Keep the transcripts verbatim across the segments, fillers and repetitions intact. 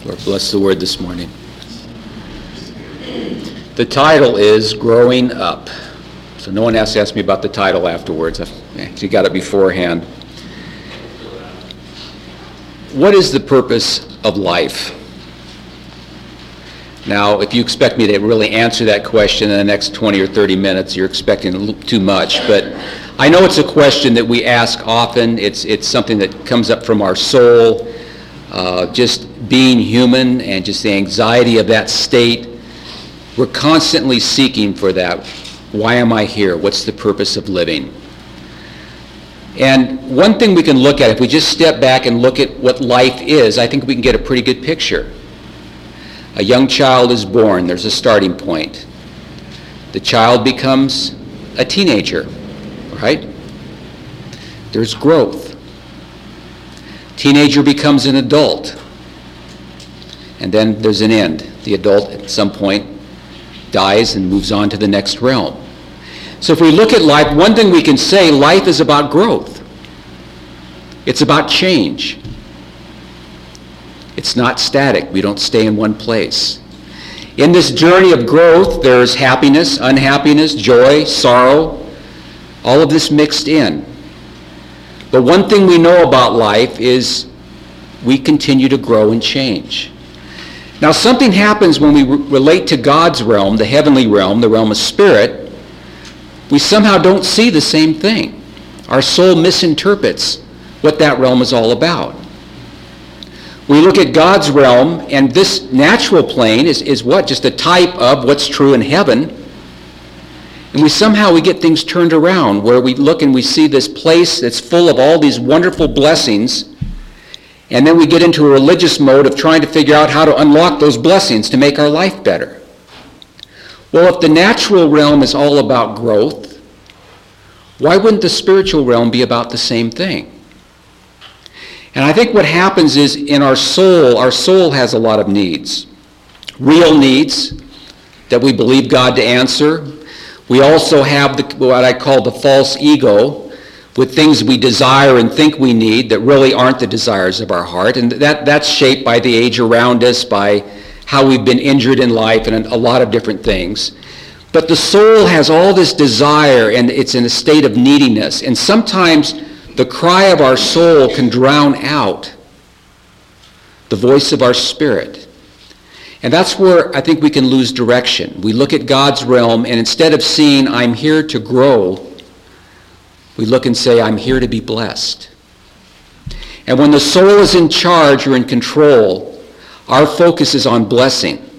Lord, bless the word this morning. The title is Growing Up. So no one has to ask me about the title afterwards. I've actually got it beforehand. What is the purpose of life? Now, if you expect me to really answer that question in the next twenty or thirty minutes, you're expecting too much. But I know it's a question that we ask often. It's, it's something that comes up from our soul. Uh, just being human and just the anxiety of that state. We're constantly seeking for that. Why am I here? What's the purpose of living? And one thing we can look at, if we just step back and look at what life is, I think we can get a pretty good picture. A young child is born. There's a starting point. The child becomes a teenager, right? There's growth. Teenager becomes an adult. And then there's an end. The adult at some point dies and moves on to the next realm. So if we look at life, one thing we can say, life is about growth. It's about change. It's not static. We don't stay in one place. In this journey of growth, there's happiness, unhappiness, joy, sorrow, all of this mixed in. But one thing we know about life is we continue to grow and change. Now, something happens when we re- relate to God's realm, the heavenly realm, the realm of spirit. We somehow don't see the same thing. Our soul misinterprets what that realm is all about. We look at God's realm, and this natural plane is, is what? Just a type of what's true in heaven. And we somehow we get things turned around where we look and we see this place that's full of all these wonderful blessings, and then we get into a religious mode of trying to figure out how to unlock those blessings to make our life better. Well, if the natural realm is all about growth, why wouldn't the spiritual realm be about the same thing? And I think what happens is in our soul, our soul has a lot of needs. Real needs that we believe God to answer. We also have the, what I call the false ego, with things we desire and think we need that really aren't the desires of our heart. And that, that's shaped by the age around us, by how we've been injured in life, and a lot of different things. But the soul has all this desire, and it's in a state of neediness. And sometimes the cry of our soul can drown out the voice of our spirit. And that's where I think we can lose direction. We look at God's realm, and instead of seeing, I'm here to grow, we look and say, I'm here to be blessed. And when the soul is in charge or in control, our focus is on blessing.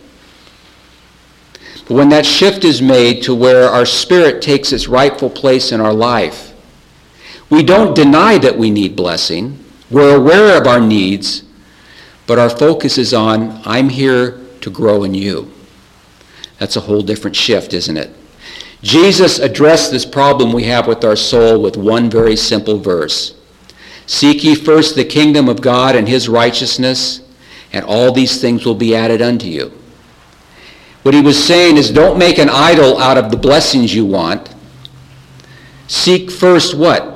But when that shift is made to where our spirit takes its rightful place in our life, we don't deny that we need blessing. We're aware of our needs, but our focus is on, I'm here to grow in you. That's a whole different shift, isn't it? Jesus addressed this problem we have with our soul with one very simple verse. Seek ye first the kingdom of God and his righteousness, and all these things will be added unto you. What he was saying is, don't make an idol out of the blessings you want. Seek first what?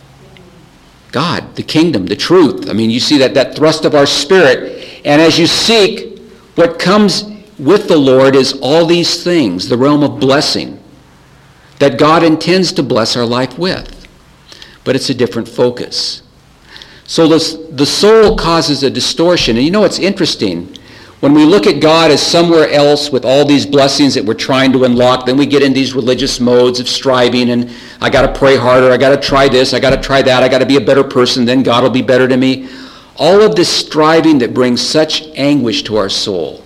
God, the kingdom, the truth. I mean, you see that, that thrust of our spirit. And as you seek, what comes with the Lord is all these things, the realm of blessing that God intends to bless our life with. But it's a different focus. So the, the soul causes a distortion. And you know what's interesting? When we look at God as somewhere else with all these blessings that we're trying to unlock, then we get in these religious modes of striving, and I got to pray harder, I got to try this, I got to try that, I got to be a better person, then God will be better to me. All of this striving that brings such anguish to our soul,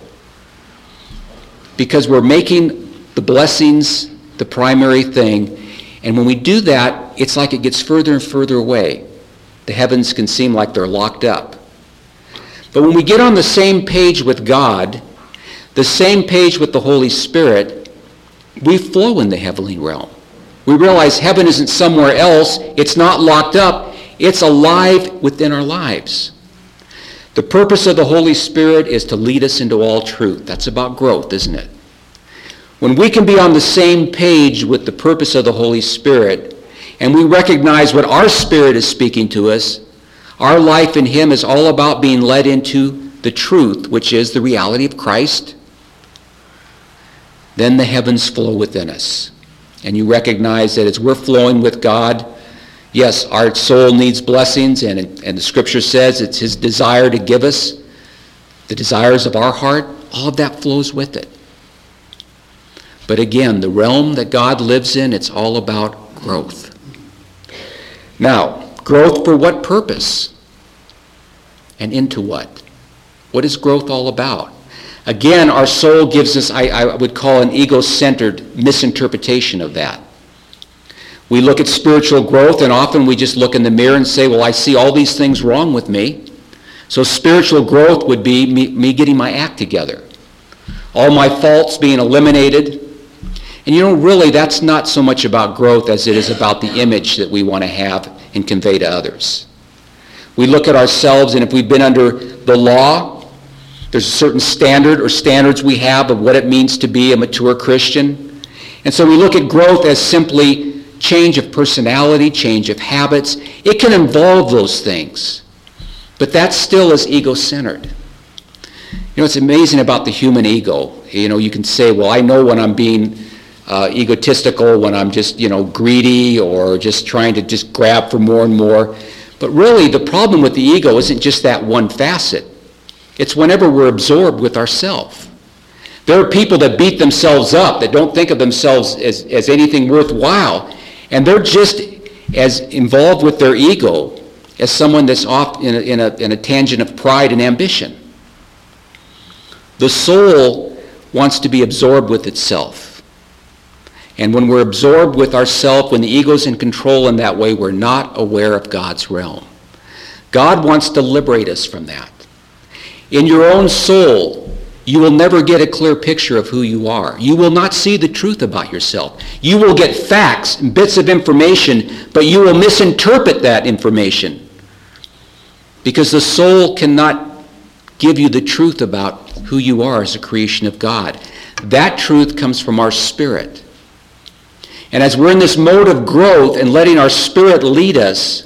because we're making the blessings the primary thing, and when we do that, it's like it gets further and further away. The heavens can seem like they're locked up. But when we get on the same page with God, the same page with the Holy Spirit, we flow in the heavenly realm. We realize heaven isn't somewhere else. It's not locked up. It's alive within our lives. The purpose of the Holy Spirit is to lead us into all truth. That's about growth, isn't it? When we can be on the same page with the purpose of the Holy Spirit, and we recognize what our spirit is speaking to us, our life in him is all about being led into the truth, which is the reality of Christ, then the heavens flow within us. And you recognize that as we're flowing with God, yes, our soul needs blessings, and, and the Scripture says it's His desire to give us the desires of our heart. All of that flows with it. But again, the realm that God lives in, it's all about growth. Now, growth for what purpose? And into what? What is growth all about? Again, our soul gives us, I, I would call, an ego-centered misinterpretation of that. We look at spiritual growth, and often we just look in the mirror and say, well, I see all these things wrong with me. So spiritual growth would be me, me getting my act together. All my faults being eliminated. And you know, really, that's not so much about growth as it is about the image that we want to have and convey to others. We look at ourselves, and if we've been under the law, there's a certain standard or standards we have of what it means to be a mature Christian. And so we look at growth as simply change of personality, change of habits. It can involve those things, but that still is ego-centered. You know, it's amazing about the human ego. You know, you can say, well, I know when I'm being uh, egotistical, when I'm just, you know, greedy or just trying to just grab for more and more. But really, the problem with the ego isn't just that one facet. It's whenever we're absorbed with ourselves. There are people that beat themselves up, that don't think of themselves as, as anything worthwhile, and they're just as involved with their ego as someone that's off in a, in a, in a tangent of pride and ambition. The soul wants to be absorbed with itself. And when we're absorbed with ourself, when the ego's in control in that way, we're not aware of God's realm. God wants to liberate us from that. In your own soul, you will never get a clear picture of who you are. You will not see the truth about yourself. You will get facts and bits of information, but you will misinterpret that information because the soul cannot give you the truth about who you are as a creation of God. That truth comes from our spirit. And as we're in this mode of growth and letting our spirit lead us,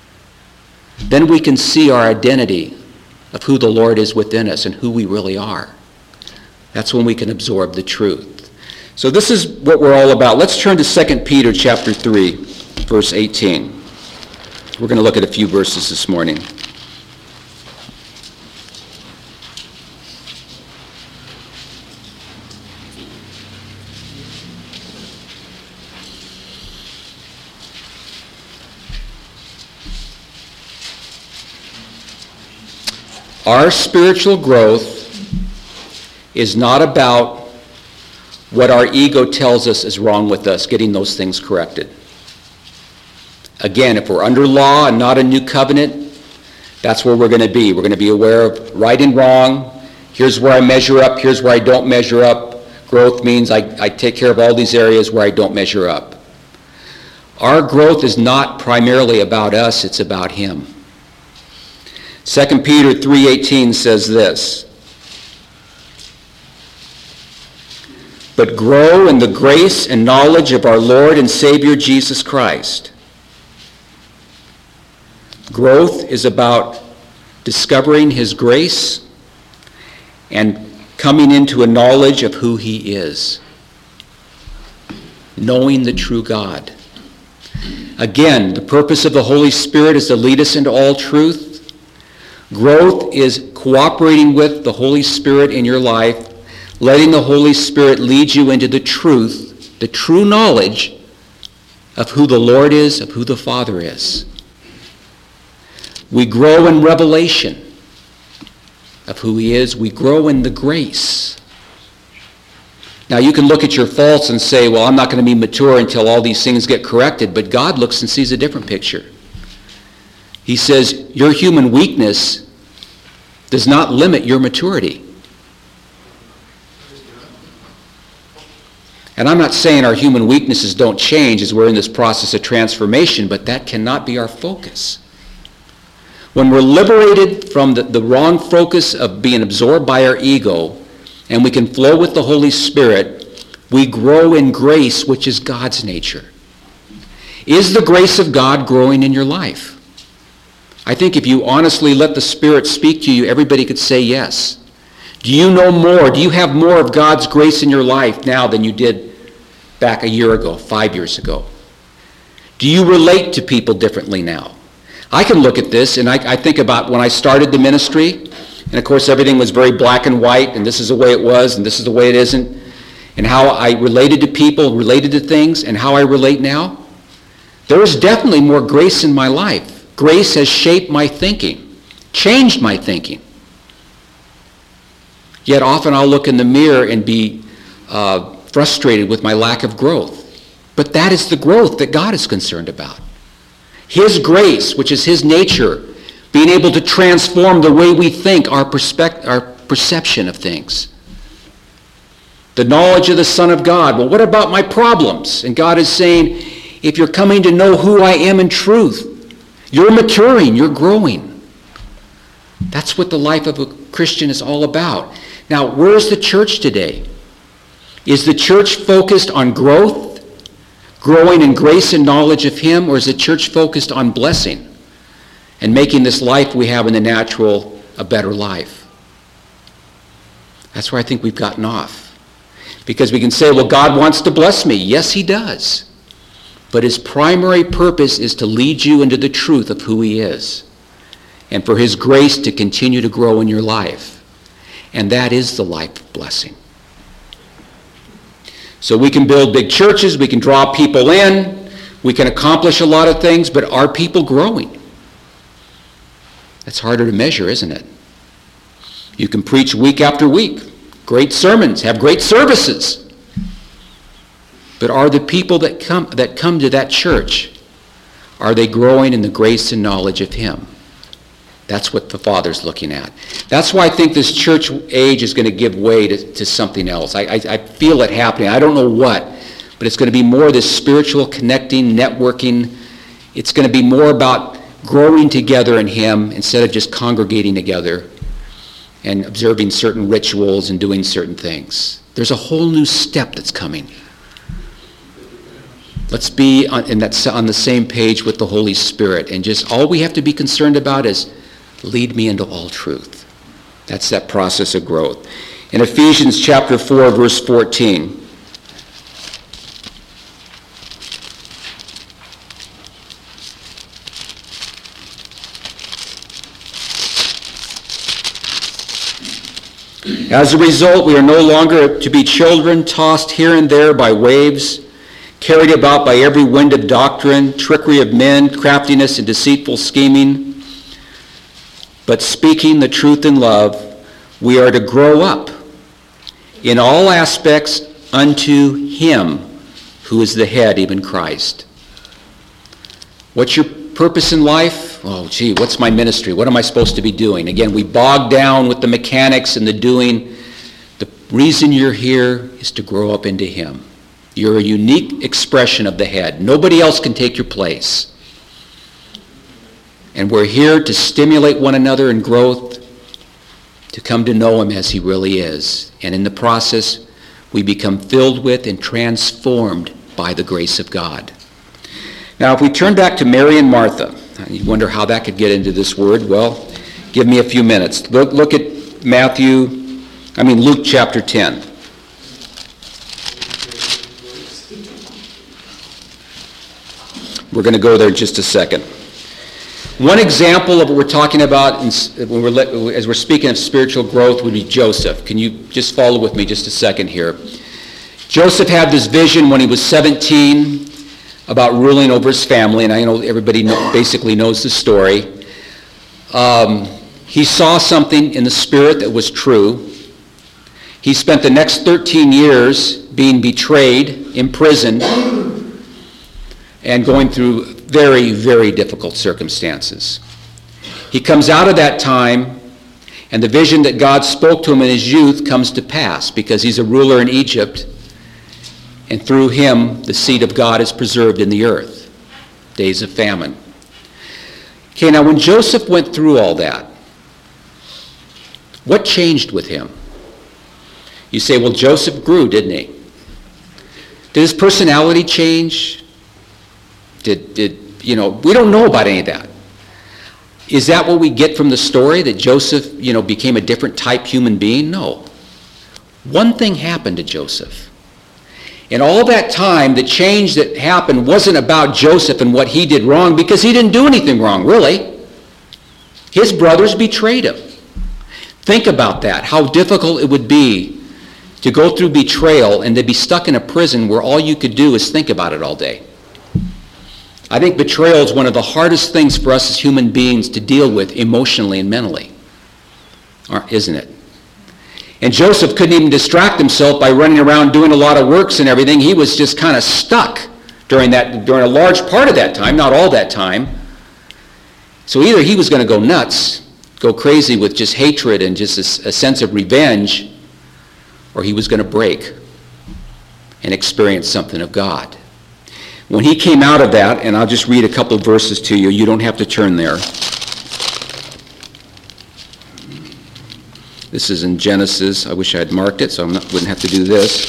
then we can see our identity of who the Lord is within us and who we really are. That's when we can absorb the truth. So this is what we're all about. Let's turn to Second Peter chapter three, verse eighteen. We're going to look at a few verses this morning. Our spiritual growth is not about what our ego tells us is wrong with us, getting those things corrected. Again, if we're under law and not a new covenant, that's where we're going to be. We're going to be aware of right and wrong. Here's where I measure up. Here's where I don't measure up. Growth means I, I take care of all these areas where I don't measure up. Our growth is not primarily about us, it's about Him. Second Peter three eighteen says this, "But grow in the grace and knowledge of our Lord and Savior Jesus Christ." Growth is about discovering His grace and coming into a knowledge of who He is. Knowing the true God. Again, the purpose of the Holy Spirit is to lead us into all truth. Growth is cooperating with the Holy Spirit in your life, letting the Holy Spirit lead you into the truth, the true knowledge of who the Lord is, of who the Father is. We grow in revelation of who He is. We grow in the grace. Now you can look at your faults and say, well, I'm not going to be mature until all these things get corrected, but God looks and sees a different picture. He says, your human weakness does not limit your maturity. And I'm not saying our human weaknesses don't change as we're in this process of transformation, but that cannot be our focus. When we're liberated from the, the wrong focus of being absorbed by our ego, and we can flow with the Holy Spirit, we grow in grace, which is God's nature. Is the grace of God growing in your life? I think if you honestly let the Spirit speak to you, everybody could say yes. Do you know more? Do you have more of God's grace in your life now than you did back a year ago, five years ago? Do you relate to people differently now? I can look at this, and I, I think about when I started the ministry, and of course everything was very black and white, and this is the way it was, and this is the way it isn't, and how I related to people, related to things, and how I relate now. There is definitely more grace in my life. Grace has shaped my thinking, changed my thinking. Yet often I'll look in the mirror and be uh, frustrated with my lack of growth. But that is the growth that God is concerned about. His grace, which is his nature, being able to transform the way we think, our, perspect- our perception of things. The knowledge of the Son of God. Well, what about my problems? And God is saying, if you're coming to know who I am in truth, you're maturing, you're growing. That's what the life of a Christian is all about. Now, where's the church today? Is the church focused on growth, growing in grace and knowledge of him, or is the church focused on blessing and making this life we have in the natural a better life? That's where I think we've gotten off. Because we can say, well, God wants to bless me. Yes, he does. But his primary purpose is to lead you into the truth of who he is, and for his grace to continue to grow in your life. And that is the life of blessing. So we can build big churches, we can draw people in, we can accomplish a lot of things, but are people growing? That's harder to measure, isn't it? You can preach week after week, great sermons, have great services. But are the people that come that come to that church, are they growing in the grace and knowledge of him? That's what the Father's looking at. That's why I think this church age is going to give way to, to something else. I, I, I feel it happening. I don't know what, but it's going to be more this spiritual connecting, networking. It's going to be more about growing together in him instead of just congregating together and observing certain rituals and doing certain things. There's a whole new step that's coming. Let's be on, and that's on the same page with the Holy Spirit. And just all we have to be concerned about is lead me into all truth. That's that process of growth. In Ephesians chapter four, verse fourteen. As a result, we are no longer to be children tossed here and there by waves, carried about by every wind of doctrine, trickery of men, craftiness and deceitful scheming. But speaking the truth in love, we are to grow up in all aspects unto him who is the head, even Christ. What's your purpose in life? Oh, gee, what's my ministry? What am I supposed to be doing? Again, we bog down with the mechanics and the doing. The reason you're here is to grow up into him. You're a unique expression of the head. Nobody else can take your place. And we're here to stimulate one another in growth, to come to know him as he really is. And in the process, we become filled with and transformed by the grace of God. Now, if we turn back to Mary and Martha, you wonder how that could get into this word. Well, give me a few minutes. Look, look at Matthew, I mean Luke chapter ten. We're going to go there in just a second. One example of what we're talking about in, when we're, as we're speaking of spiritual growth would be Joseph. Can you just follow with me just a second here? Joseph had this vision when he was seventeen about ruling over his family, and I know everybody know, basically knows the story. Um, he saw something in the spirit that was true. He spent the next thirteen years being betrayed, imprisoned, and going through very, very difficult circumstances. He comes out of that time, and the vision that God spoke to him in his youth comes to pass because he's a ruler in Egypt, and through him the seed of God is preserved in the earth. Days of famine. Okay, now when Joseph went through all that, what changed with him? You say, well, Joseph grew, didn't he? Did his personality change? Did, did, you know, we don't know about any of that. Is that what we get from the story, that Joseph, you know, became a different type human being? No. One thing happened to Joseph. And all that time, the change that happened wasn't about Joseph and what he did wrong, because he didn't do anything wrong, really. His brothers betrayed him. Think about that, how difficult it would be to go through betrayal and to be stuck in a prison where all you could do is think about it all day. I think betrayal is one of the hardest things for us as human beings to deal with emotionally and mentally, isn't it? And Joseph couldn't even distract himself by running around doing a lot of works and everything. He was just kind of stuck during that, during a large part of that time, not all that time. So either he was going to go nuts, go crazy with just hatred and just a, a sense of revenge, or he was going to break and experience something of God. When he came out of that, and I'll just read a couple of verses to you. You don't have to turn there. This is in Genesis. I wish I had marked it, so I wouldn't have to do this.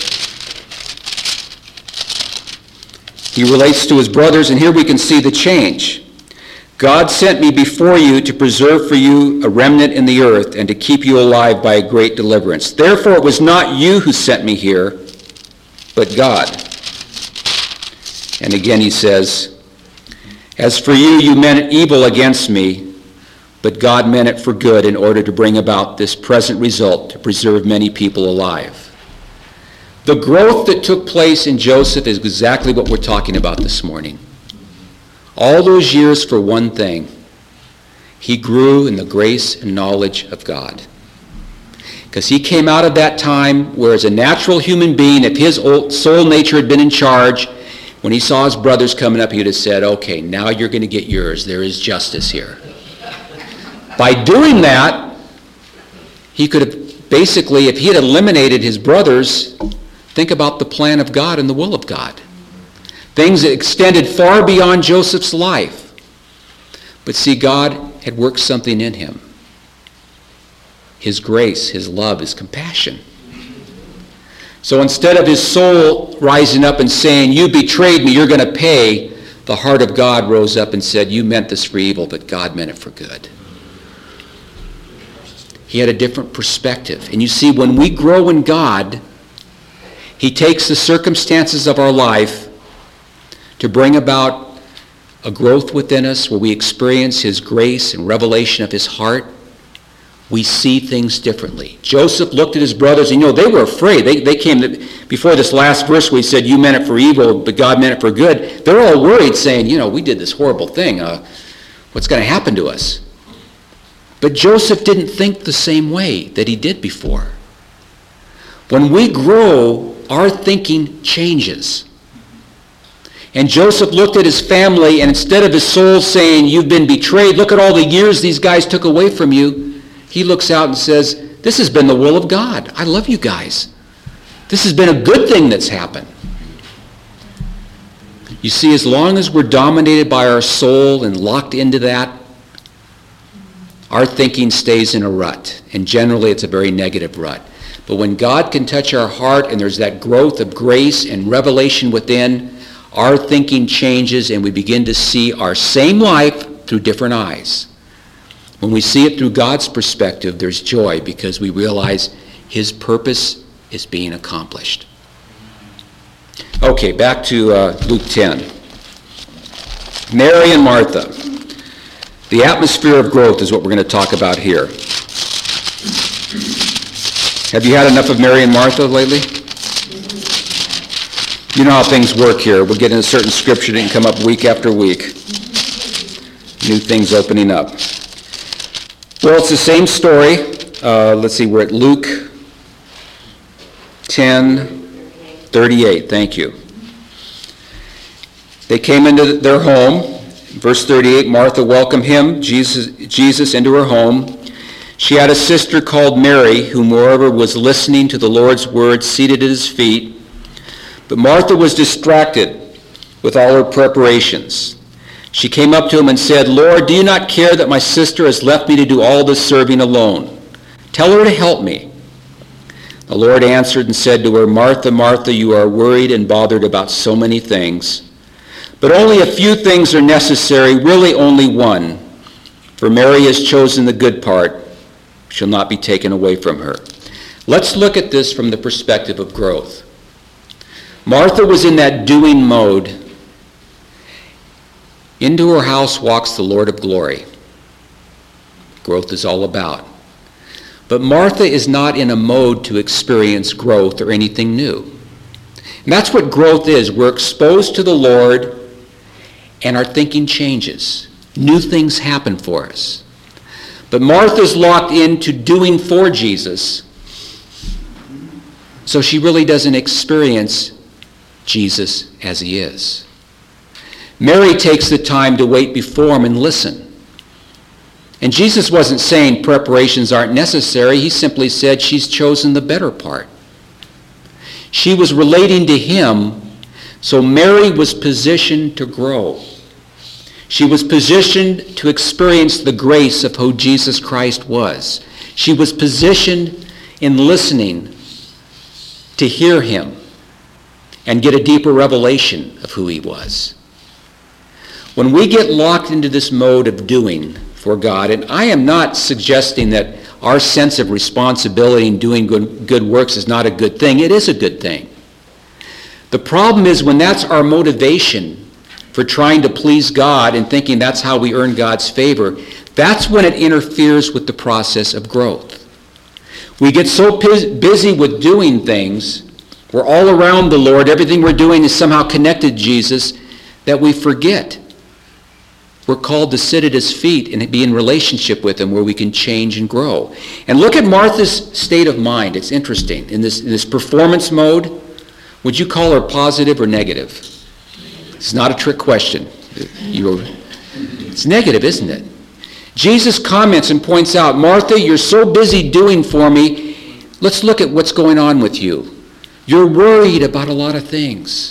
He relates to his brothers, and here we can see the change. God sent me before you to preserve for you a remnant in the earth and to keep you alive by a great deliverance. Therefore it was not you who sent me here, but God. And again he says, as for you, you meant evil against me, but God meant it for good in order to bring about this present result, to preserve many people alive. The growth that took place in Joseph is exactly what we're talking about this morning. All those years for one thing. He grew in the grace and knowledge of God. Because he came out of that time where, as a natural human being, if his old soul nature had been in charge, when he saw his brothers coming up, he would have said, okay, now you're going to get yours. There is justice here. By doing that, he could have basically, if he had eliminated his brothers, think about the plan of God and the will of God. Things that extended far beyond Joseph's life. But see, God had worked something in him. His grace, his love, his compassion. So instead of his soul rising up and saying, you betrayed me, you're going to pay, the heart of God rose up and said, you meant this for evil, but God meant it for good. He had a different perspective. And you see, when we grow in God, he takes the circumstances of our life to bring about a growth within us where we experience his grace and revelation of his heart. We see things differently. Joseph looked at his brothers, and you know, they were afraid. They, they came to, before this last verse where he said, you meant it for evil, but God meant it for good. They're all worried, saying, you know, we did this horrible thing. Uh, what's going to happen to us? But Joseph didn't think the same way that he did before. When we grow, our thinking changes. And Joseph looked at his family, and instead of his soul saying, you've been betrayed, look at all the years these guys took away from you, he looks out and says, this has been the will of God. I love you guys. This has been a good thing that's happened. You see, as long as we're dominated by our soul and locked into that, our thinking stays in a rut, and generally it's a very negative rut. But when God can touch our heart and there's that growth of grace and revelation within, our thinking changes and we begin to see our same life through different eyes. When we see it through God's perspective, there's joy because we realize his purpose is being accomplished. Okay, back to uh, Luke ten. Mary and Martha. The atmosphere of growth is what we're going to talk about here. Have you had enough of Mary and Martha lately? You know how things work here. We'll get in a certain scripture that can come up week after week. New things opening up. Well, it's the same story. Uh, let's see, we're at Luke ten thirty-eight. Thank you. They came into their home. Verse thirty-eight, Martha welcomed him, Jesus, Jesus, into her home. She had a sister called Mary, who moreover was listening to the Lord's word, seated at his feet. But Martha was distracted with all her preparations. She came up to him and said, Lord, do you not care that my sister has left me to do all this serving alone? Tell her to help me. The Lord answered and said to her, Martha, Martha, you are worried and bothered about so many things. But only a few things are necessary, really only one. For Mary has chosen the good part, shall not be taken away from her. Let's look at this from the perspective of growth. Martha was in that doing mode. Into her house walks the Lord of glory. Growth is all about. But Martha is not in a mode to experience growth or anything new. And that's what growth is. We're exposed to the Lord and our thinking changes. New things happen for us. But Martha's locked into doing for Jesus, so she really doesn't experience Jesus as he is. Mary takes the time to wait before him and listen. And Jesus wasn't saying preparations aren't necessary. He simply said she's chosen the better part. She was relating to him, so Mary was positioned to grow. She was positioned to experience the grace of who Jesus Christ was. She was positioned in listening to hear him and get a deeper revelation of who he was. When we get locked into this mode of doing for God, and I am not suggesting that our sense of responsibility in doing good, good works is not a good thing. It is a good thing. The problem is when that's our motivation for trying to please God and thinking that's how we earn God's favor, that's when it interferes with the process of growth. We get so busy with doing things, we're all around the Lord, everything we're doing is somehow connected to Jesus, that we forget. We're called to sit at his feet and be in relationship with him where we can change and grow. And look at Martha's state of mind. It's interesting. In this, in this performance mode, would you call her positive or negative? It's not a trick question. You're, it's negative, isn't it? Jesus comments and points out, Martha, you're so busy doing for me. Let's look at what's going on with you. You're worried about a lot of things.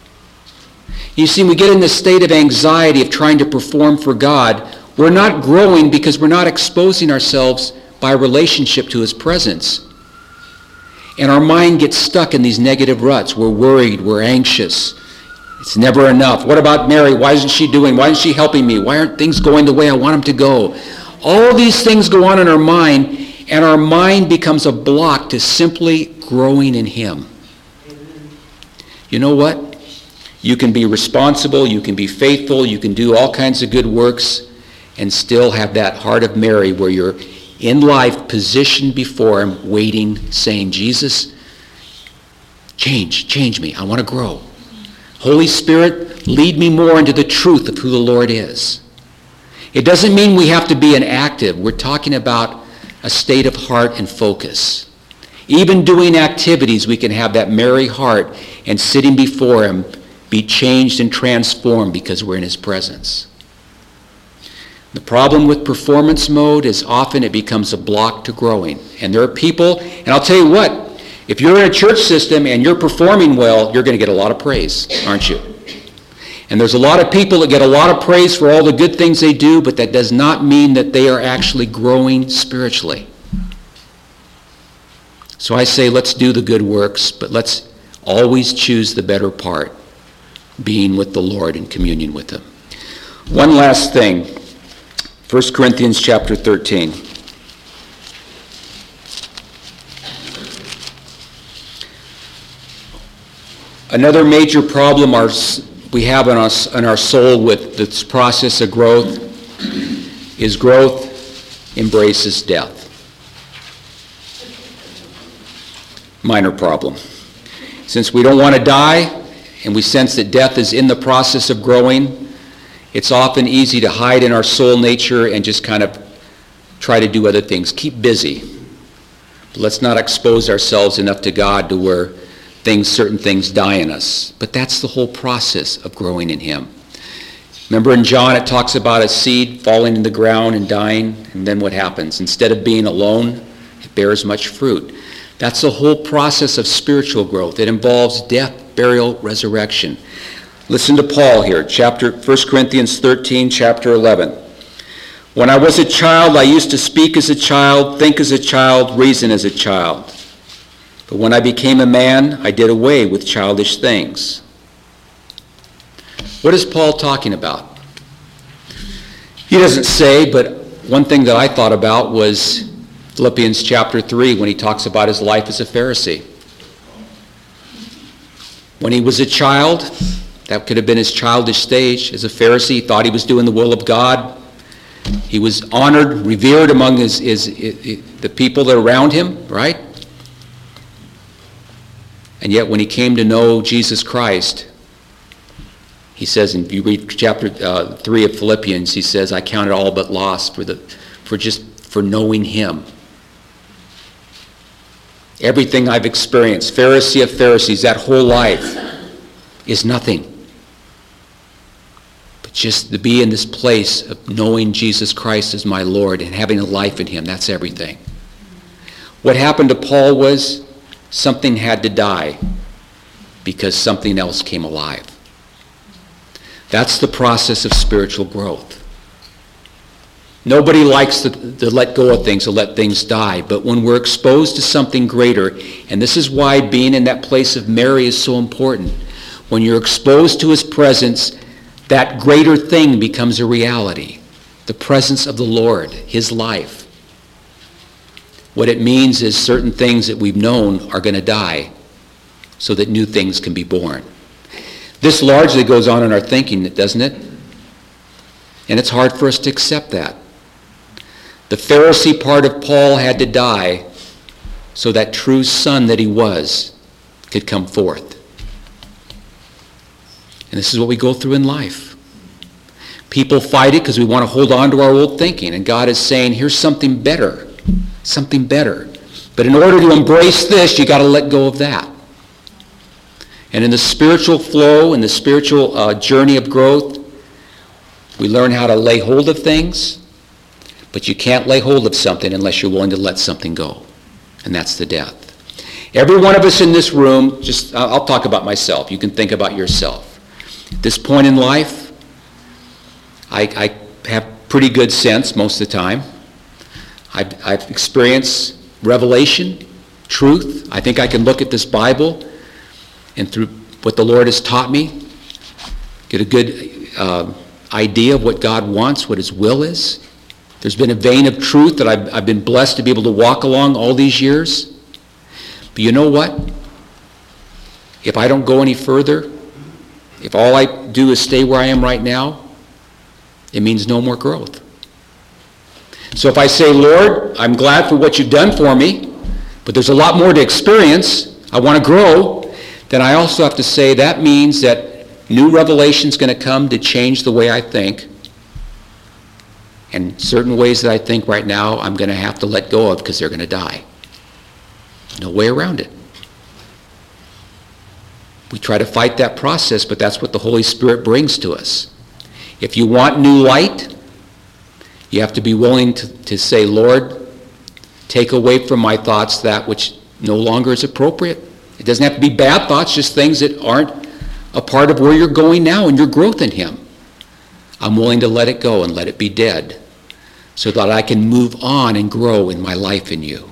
You see, we get in this state of anxiety of trying to perform for God. We're not growing because we're not exposing ourselves by relationship to his presence. And our mind gets stuck in these negative ruts. We're worried, we're anxious. It's never enough. What about Mary? Why isn't she doing? Why isn't she helping me? Why aren't things going the way I want them to go? All these things go on in our mind, and our mind becomes a block to simply growing in him. You know what? You can be responsible, you can be faithful, you can do all kinds of good works, and still have that heart of Mary where you're in life positioned before him, waiting, saying, Jesus, change, change me. I want to grow. Holy Spirit, lead me more into the truth of who the Lord is. It doesn't mean we have to be inactive. We're talking about a state of heart and focus. Even doing activities, we can have that Mary heart and sitting before him be changed and transformed because we're in his presence. The problem with performance mode is often it becomes a block to growing. And there are people, and I'll tell you what, if you're in a church system and you're performing well, you're going to get a lot of praise, aren't you? And there's a lot of people that get a lot of praise for all the good things they do, but that does not mean that they are actually growing spiritually. So I say let's do the good works, but let's always choose the better part, being with the Lord in communion with him. One last thing, First Corinthians chapter thirteen. Another major problem our, we have in our, in our soul with this process of growth is growth embraces death. Minor problem. Since we don't want to die and we sense that death is in the process of growing, it's often easy to hide in our soul nature and just kind of try to do other things. Keep busy. But let's not expose ourselves enough to God to where things, certain things die in us. But that's the whole process of growing in him. Remember in John it talks about a seed falling in the ground and dying, and then what happens? Instead of being alone, it bears much fruit. That's the whole process of spiritual growth. It involves death, burial, resurrection. Listen to Paul here, chapter First Corinthians thirteen, chapter eleven. When I was a child, I used to speak as a child, think as a child, reason as a child. But when I became a man, I did away with childish things. What is Paul talking about? He doesn't say, but one thing that I thought about was Philippians chapter three, when he talks about his life as a Pharisee. When he was a child, that could have been his childish stage. As a Pharisee, he thought he was doing the will of God. He was honored, revered among his, his, his, the people that are around him, right? And yet when he came to know Jesus Christ, he says, and you read chapter uh, three of Philippians, he says, I count it all but loss for the for just for knowing him. Everything I've experienced, Pharisee of Pharisees, that whole life is nothing. But just to be in this place of knowing Jesus Christ as my Lord and having a life in him, that's everything. What happened to Paul was something had to die because something else came alive. That's the process of spiritual growth. Nobody likes to, to let go of things, to let things die. But when we're exposed to something greater, and this is why being in that place of Mary is so important. When you're exposed to his presence, that greater thing becomes a reality. The presence of the Lord, his life. What it means is certain things that we've known are going to die so that new things can be born. This largely goes on in our thinking, doesn't it? And it's hard for us to accept that. The Pharisee part of Paul had to die so that true son that he was could come forth. And this is what we go through in life. People fight it because we want to hold on to our old thinking. And God is saying, here's something better. Something better. But in order to embrace this, you got to let go of that. And in the spiritual flow, in the spiritual uh, journey of growth, we learn how to lay hold of things, but you can't lay hold of something unless you're willing to let something go. And that's the death. Every one of us in this room, just I'll talk about myself. You can think about yourself. At this point in life, I, I have pretty good sense most of the time. I've, I've experienced revelation, truth. I think I can look at this Bible and through what the Lord has taught me, get a good uh, idea of what God wants, what his will is. There's been a vein of truth that I've, I've been blessed to be able to walk along all these years. But you know what? If I don't go any further, if all I do is stay where I am right now, it means no more growth. So if I say, Lord, I'm glad for what you've done for me, but there's a lot more to experience, I want to grow, then I also have to say that means that new revelation is going to come to change the way I think. And certain ways that I think right now, I'm going to have to let go of because they're going to die. No way around it. We try to fight that process, but that's what the Holy Spirit brings to us. If you want new light, you have to be willing to, to say, Lord, take away from my thoughts that which no longer is appropriate. It doesn't have to be bad thoughts, just things that aren't a part of where you're going now and your growth in him. I'm willing to let it go and let it be dead so that I can move on and grow in my life in you.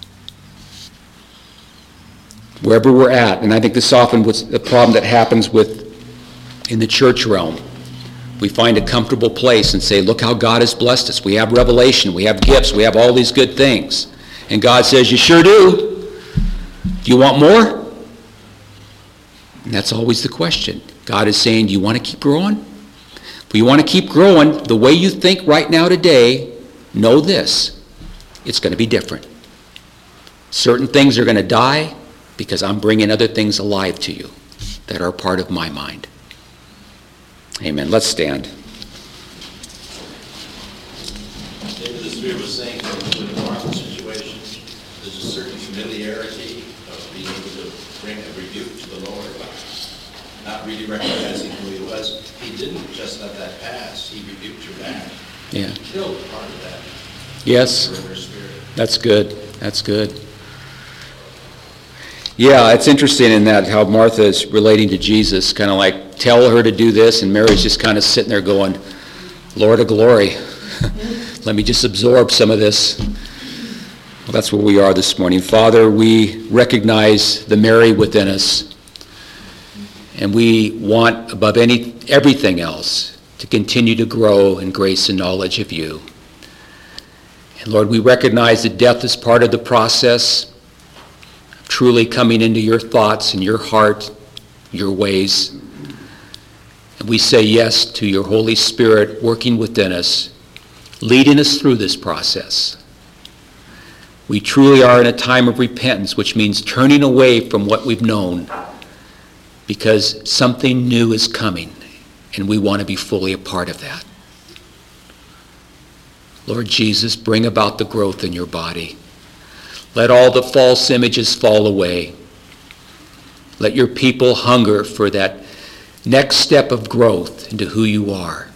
Wherever we're at, and I think this often was the problem that happens with in the church realm. We find a comfortable place and say, look how God has blessed us. We have revelation, we have gifts, we have all these good things. And God says, you sure do. Do you want more? And that's always the question. God is saying, do you want to keep growing? If you want to keep growing, the way you think right now today, know this. It's going to be different. Certain things are going to die because I'm bringing other things alive to you that are part of my mind. Amen. Let's stand. David, the Spirit was saying with the Martha situation, there's a certain familiarity of being able to bring a rebuke to the Lord, not really recognizing who he was. He didn't just let that pass. He rebuked her back. Yeah. He killed part of that. Yes. Her spirit. That's good. That's good. Yeah, it's interesting in that how Martha is relating to Jesus, kind of like tell her to do this, and Mary's just kind of sitting there going, Lord of glory, let me just absorb some of this. Well, that's where we are this morning. Father, we recognize the Mary within us, and we want above any everything else to continue to grow in grace and knowledge of you. And Lord, we recognize that death is part of the process of truly coming into your thoughts and your heart, your ways. And we say yes to your Holy Spirit working within us, leading us through this process. We truly are in a time of repentance, which means turning away from what we've known, because something new is coming, and we want to be fully a part of that. Lord Jesus, bring about the growth in your body. Let all the false images fall away. Let your people hunger for that next step of growth into who you are.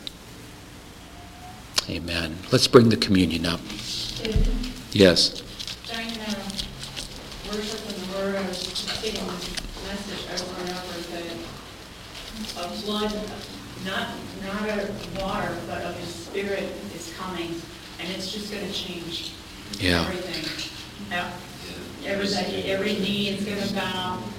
Amen. Let's bring the communion up. Yes. During the worship and the word, I was thinking this message over and over that a flood, not, not of water, but of his spirit is coming, and it's just going to change Yeah. everything. Yeah. Everybody, every knee is going to bow,